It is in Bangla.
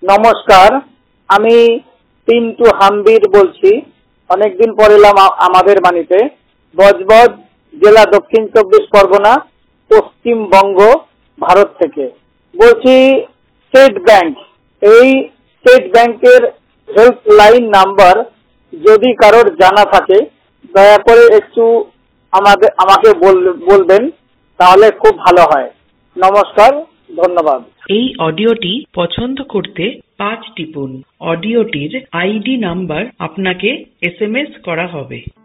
নমস্কার, আমি পিন্টু হাম্বির বলছি। অনেকদিন পর এলাম আমাদের বাড়িতে। বজবজ জেলা, দক্ষিণ 24 পরগনা, পশ্চিমবঙ্গ, ভারত থেকে বলছি। স্টেট ব্যাংক, এই স্টেট ব্যাংকের হেল্পলাইন নাম্বার যদি কারোর জানা থাকে দয়া করে একটু আমাকে বলবেন, তাহলে খুব ভালো হয়। নমস্কার, ধন্যবাদ। এই অডিওটি পছন্দ করতে 5 টিপুন। অডিওটির আইডি নাম্বার আপনাকে SMS করা হবে।